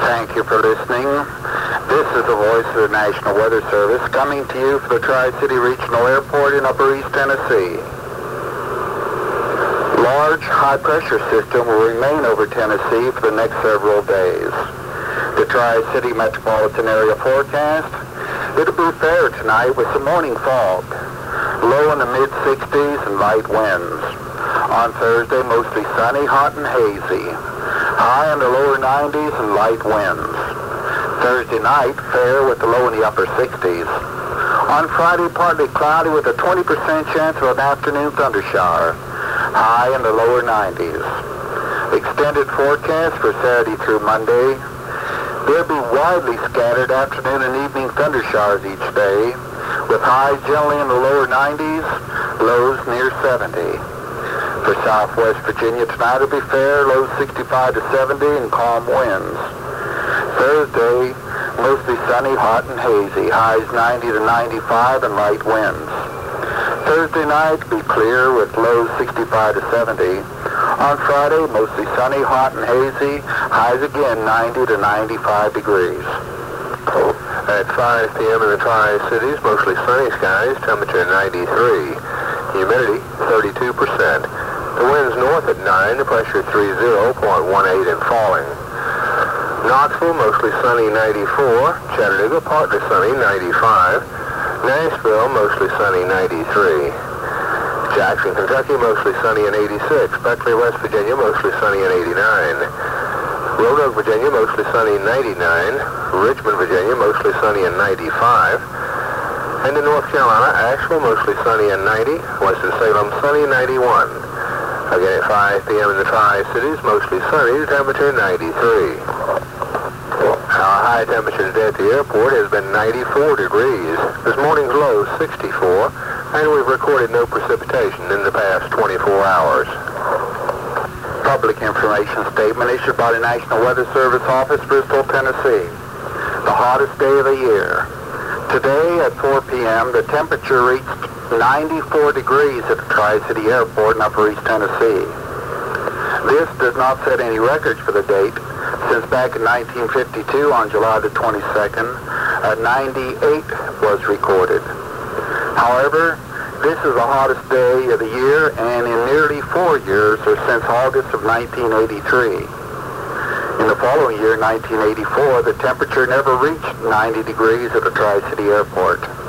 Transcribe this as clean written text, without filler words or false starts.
Thank you for listening. This is the voice of the National Weather Service coming to you from the Tri-City Regional Airport in Upper East Tennessee. Large high-pressure system will remain over Tennessee for the next several days. The Tri-City metropolitan area forecast, it'll be fair tonight with some morning fog. Low in the mid-60s and light winds. On Thursday, mostly sunny, hot, and hazy. High in the lower 90s and light winds. Thursday night, fair with the low in the upper 60s. On Friday, partly cloudy with a 20% chance of an afternoon thundershower. High in the lower 90s. Extended forecast for Saturday through Monday. There'll be widely scattered afternoon and evening thundershowers each day, with highs generally in the lower 90s, lows near 70. For Southwest Virginia tonight, it'll be fair, lows 65 to 70 and calm winds. Thursday, mostly sunny, hot, and hazy. Highs 90 to 95 and light winds. Thursday night, be clear with lows 65 to 70. On Friday, mostly sunny, hot, and hazy. Highs again 90 to 95 degrees. At 5 p.m. in the Tri-Cities, mostly sunny skies, temperature 93. Humidity 32%. The wind's north at 9, the pressure 30.18 and falling. Knoxville, mostly sunny 94. Chattanooga, partly sunny 95. Nashville, mostly sunny 93. Jackson, Kentucky, mostly sunny and 86. Beckley, West Virginia, mostly sunny and 89. Roanoke, Virginia, mostly sunny 99. Richmond, Virginia, mostly sunny and 95. And in North Carolina, Asheville, mostly sunny and 90. Western Salem, sunny 91. Again at 5 p.m. in the Tri-Cities, mostly sunny, the temperature 93. Our high temperature today at the airport has been 94 degrees. This morning's low 64, and we've recorded no precipitation in the past 24 hours. Public information statement issued by the National Weather Service Office, Bristol, Tennessee. The hottest day of the year. Today at 4 p.m., the temperature reached 94 degrees at the Tri-City Airport in Upper East Tennessee. This does not set any records for the date, since back in 1952 on July the 22nd, a 98 was recorded. However, this is the hottest day of the year and in nearly 4 years or since August of 1983. In the following year, 1984, the temperature never reached 90 degrees at the Tri-City Airport.